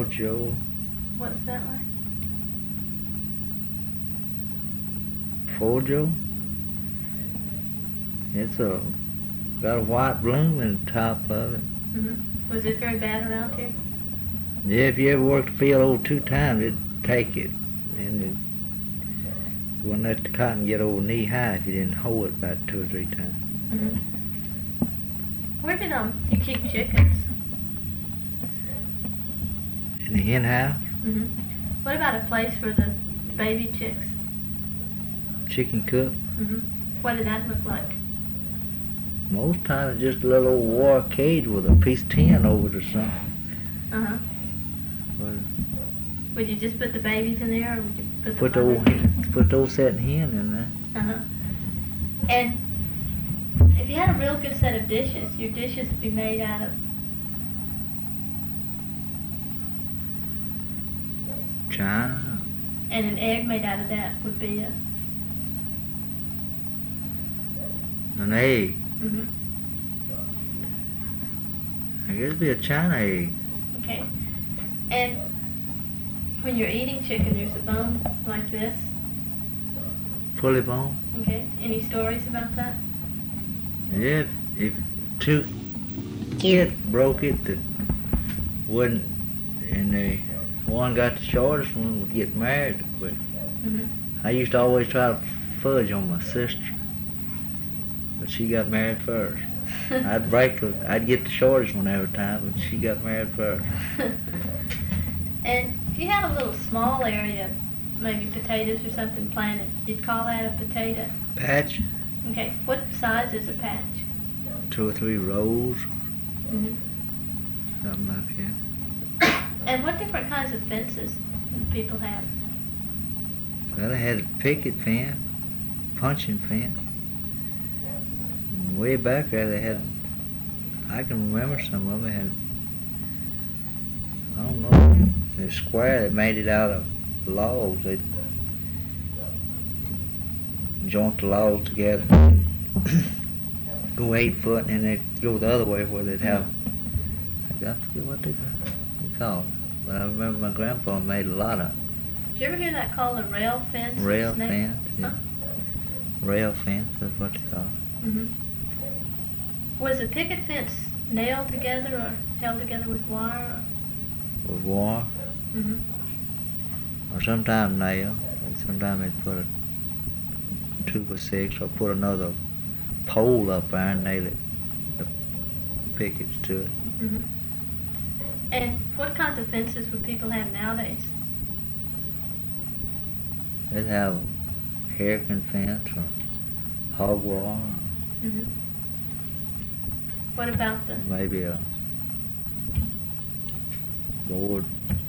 Joe. What's that like? Joe. It's got a white bloom in the top of it. Was it very bad around here? Yeah, if you ever worked the field over 2 times, it'd take it. And it wouldn't let the cotton get over knee high if you didn't hoe it about 2 or 3 times. Where did you keep chickens? In the hen house, What about a place for the baby chicks? chicken coop. What did that look like? Most times just a little old war cage with a piece of tin over it or something. But Would you just put the babies in there, or would you put put the the old setting hen in there. And if you had a real good set of dishes, your dishes would be made out of China. and an egg made out of that would be An egg. I guess it'd be a China egg. Okay. And when you're eating chicken, there's a bone like this. Pulley bone. Okay. Any stories about that? Yeah, if 2 kids broke it that wouldn't, and one got the shortest one would get married quick. I used to always try to fudge on my sister, but she got married first. I'd get the shortest one every time, but she got married first. And if you had a little small area, maybe potatoes or something planted, you'd call that a potato? Patch, Okay. What size is a patch? 2 or 3 rows, something like that. And what different kinds of fences do people have? Well, they had a picket fence, punching fence. And way back there they had, I can remember some of them had, I don't know, they're square, they made it out of logs. They'd joint the logs together, go 8 foot, and then they'd go the other way where they'd have, I forget what they call it, but I remember my grandpa made a lot of Did you ever hear that called a rail fence? rail Snake? fence. Yeah. Huh? Rail fence, that's what they call it. Was the picket fence nailed together or held together with wire? With wire, or sometimes nail. Sometimes they'd put a 2x6 or put another pole up there and nail it, the pickets to it. And what kinds of fences would people have nowadays? They'd have a hurricane fence or hog wire, What about the maybe a board